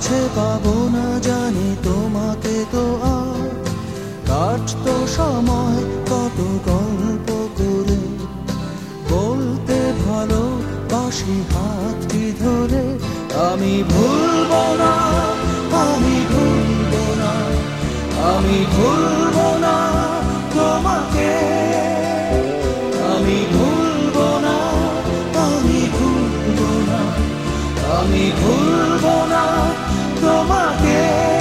কাছে পাবো না জানি তোমাকে তো আর কাটতো সময় কত গল্প করে বলতে ভালোবাসি হাতটি ধরে আমি ভুলবো না আমি ভুলবো না আমি ভুলবো না তোমাকে আমি ভুলবো না আমি ভুলবো না আমি ভুলবো না তোমাকে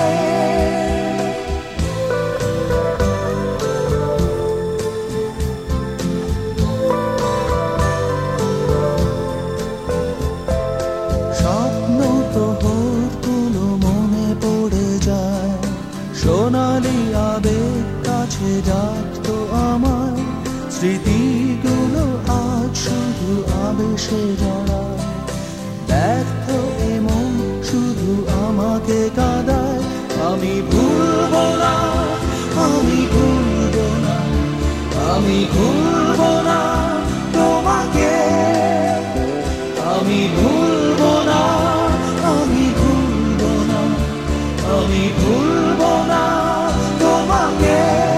স্বপ্ন তো হতগুলো মনে পড়ে যায় সোনালি আবেগ কাছে ডাকতো আমায় স্মৃতিগুলো আজ শুধু আবেশে জড়ায় ব্যর্থ এমন শুধু আমাকে কাঁদায় আমি ভুলবো না আমি ভুলবো না আমি ভুলবো না তোমাকে আমি ভুলবো না আমি ভুলবো না আমি ভুলবো না তোমাকে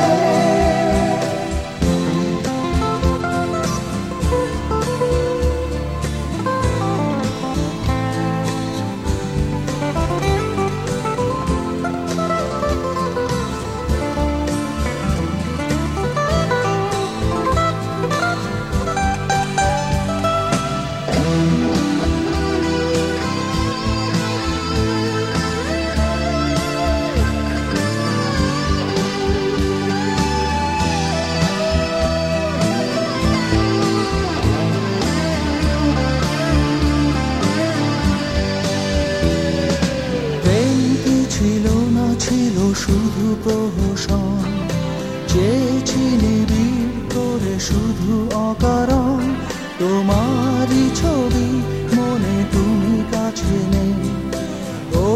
ছিল শুধু প্রহসন চেয়েছি নিবিড় করে শুধু অকারণ তোমারই ছবি মনে তুমি কাছে নেই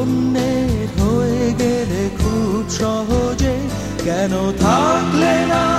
অন্যের হয়ে গেলে খুব সহজে কেন থাকলে না